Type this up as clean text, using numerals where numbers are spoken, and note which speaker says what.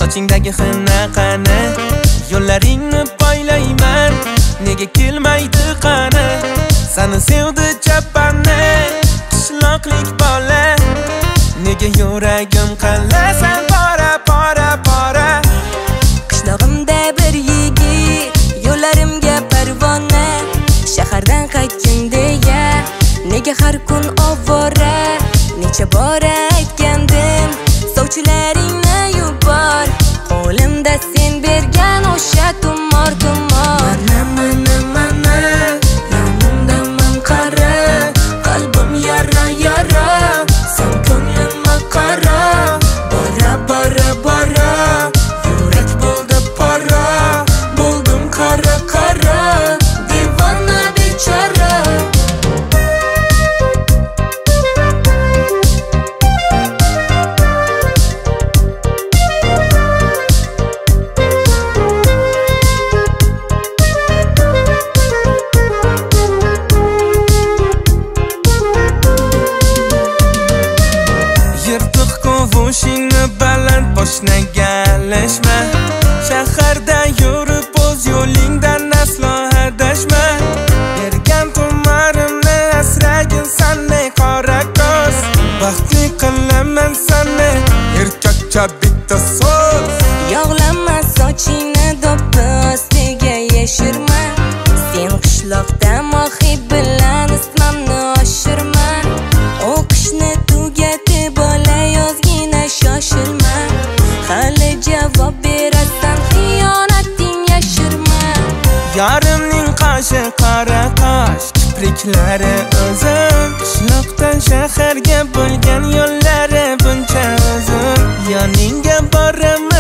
Speaker 1: sochingdagi xina qani, yo'llaringni poylayman, nega kelmaydi qani? Seni sevdi chapani, qishloqlik bola, nega yuragim qallasan pora pora pora?
Speaker 2: Qishlog'imda bir yigit, yo'llarimga parvona, shahardan qaytgin deya, nega har kun ovora? Necha bor aytgandim, sovchilaringni yubor, qo'limda sen bergan o'sha tumor tumor. Mana yonimdaman qara, qalbim yara yara, sen ko'nglimga qara, bora bora bora, yurak bo'ldi pora, bo'ldim qara qara, divona bechora. Qo'shingni baland boshnagalashma, shaharda yurib o'z yo'lingdan aslo adashma. Bergan tumarimni asragin sanday qora ko'z, baxtli qilaman seni erkakcha bitta so'z. Yog'lama sochingni do'ppi ostiga yashirma, sen qishloqda mohi bilan ismimni oshirma. O'qishni tugatib olayozgina shoshilma, hali javob berasan xiyonating yashirma. Yarimning qoshi qora qosh, kipriklari uzun, qishloqdan shaharga bo'lgan yo'llari buncha uzun. Yoningga boraman